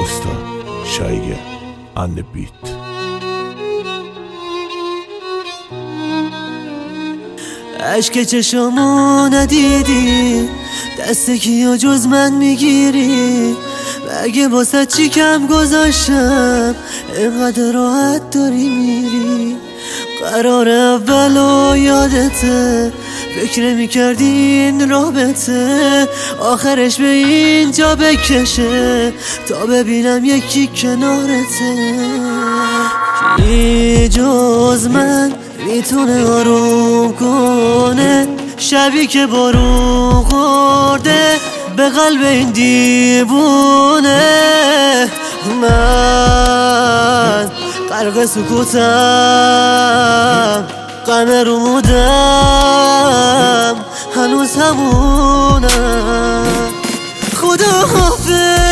Costa, Shaiger and the beat. عشق چشامو ندیدی، دست کیو جز من میگیری؟ مگه واسه چی کم گذاشتم اینقدر راحت داری میری؟ قرار اولو یادته، فکر میکردی این رابطه آخرش به اینجا بکشه تا ببینم یکی کنارته. کی جز من میتونه آروم کنه شبی که بارون خورده به قلب این دیوونه؟ من غرق سکوتم، غم رو مودم هنوز همونم. خدا حافظ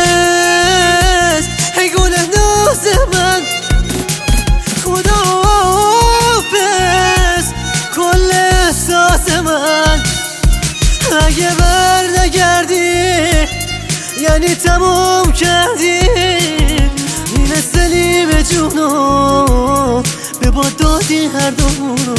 ای گل ناز من، خدا حافظ کل احساس من. اگه برنگردی یعنی تموم کردی این سلیم جونو به باد دادی هر دومونو.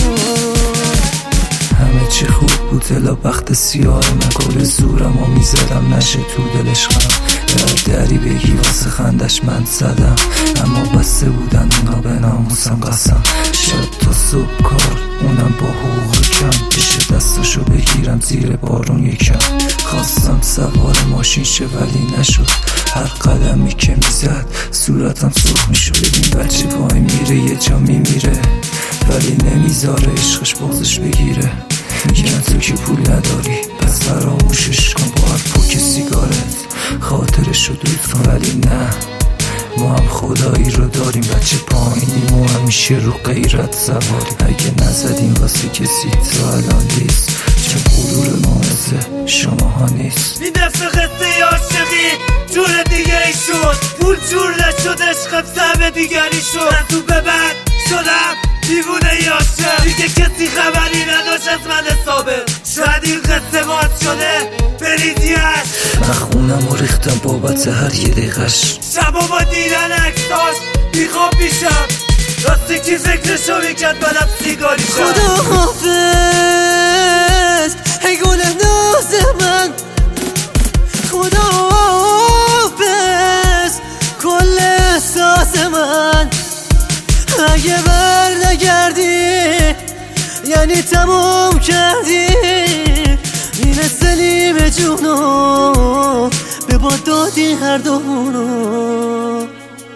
همه چی خوب بود الا بخت سیاه من، کل زورم و میزدم نشه تو دلش غم. دری بگی واسه خندش من زدم، اما بسته بودن اونا به ناموسم قسم. شب تا صبح کار اونم با حقوق کم، بشه دستاشو بگیرم زیر بارون یکم. خواستم سوار ماشین شه ولی نشد، هر قدمی که میزد صورتم سرخ میشد. ببین بچه پای میره یه جا میمیره ولی نمیذاره عشقش بغزش بگیره. میگن تو که پول نداری پس فراموشش کن با هر پوک سیگارت خاطرشو دود کن. ولی نه ما هم خدایی رو داریم، بچه پایینیم و همیشه رو غیرت سواریم. اگه نزدیم واسه کسی تا الان نیست، چون غرور ما مثل شماها نیست. این دفعه خسته عاشقی جور دیگه ای شد، پول جور نشد عشقم سهم دیگری شد. من تو ببند شدم دیوونه عاشق، دیگه کسی خبری نداشت از من حسابه. شاید این قصه باز شده بریزیش. من خونم و ریختم بابت هر یه دقیقش، شبا با دیدن عکساش بیخواب میشم. راستی کی فکرشو میکرد منم سیگاری شم. خدا حافظ ای گل ناز من، خدا حافظ کل احساس من. اگه برنگردی یعنی تموم کردی این سلیم جونو به باد دادی هر دومونو.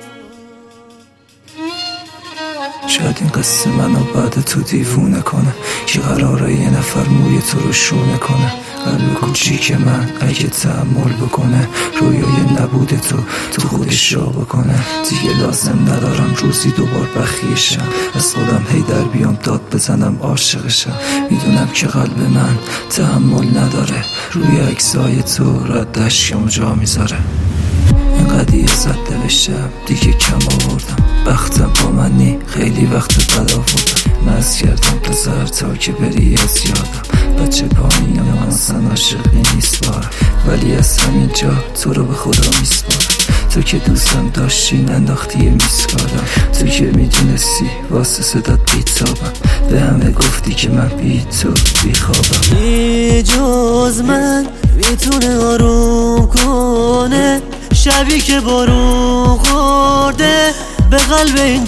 شاید این قصه منو بعد تو دیوونه کنه که قراره یه نفر موی تو رو شونه کنه. قلب کوچیک من اگه تحمل بکنه رویای نبوده تو خودش را بکنه. دیگه لازم ندارم روزی دوبار بخیشم، از خودم هی در بیام داد بزنم عاشقشم. میدونم که قلب من تحمل نداره روی عکسای تو رد اشکمو جا میذاره. اینقدر یه صد دلشم دیگه کم آوردم، بختم با منی خیلی وقت بد آوردم. مز کردم تا سر تا که بری از یادم، بچه پایینم من اصلا عاشقی نیست بارم، ولی از همین جا تو رو به خدا میسپارم. تو که دوستم داشتی ننداختی یه میسکادم، تو که میدونستی واسه صدات بیتابم، به همه گفتی که من بی تو بیخوابم. کی جز من میتونه آروم کنه شبی که بارون خورده به قلب این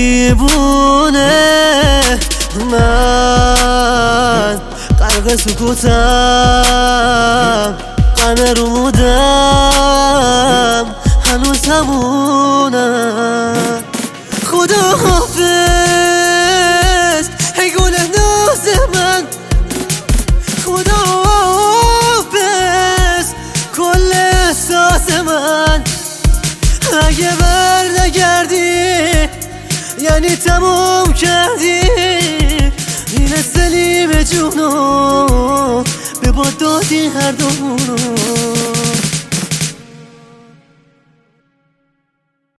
دیوونه؟ من غرق سکوتم، غم رو مودم هنوز همونم. خدا حافظ ای گل ناز من، خدا حافظ کل احساس من. اگه برنگردی یعنی تموم کردی این سلیم جونو به باد دادی هر دومونو.